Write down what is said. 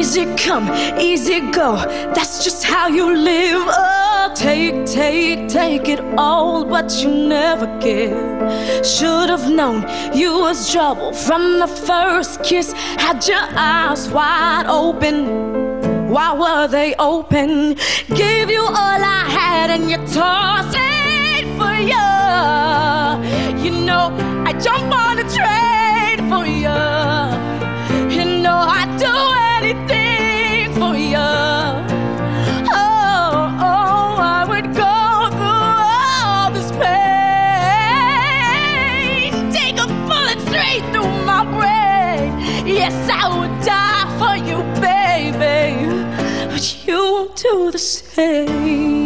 Easy come, easy go, that's just how you live. Oh, take it all, but you never give. Should've known you was trouble from the first kiss. Had your eyes wide open, why were they open? Gave you all I had and you toss it for you. You know I jump on a train for you. You know I'd do anything for you. Oh, I would go through all this pain. Take a bullet straight through my brain. Yes, I would die for you, baby, but you won't do the same.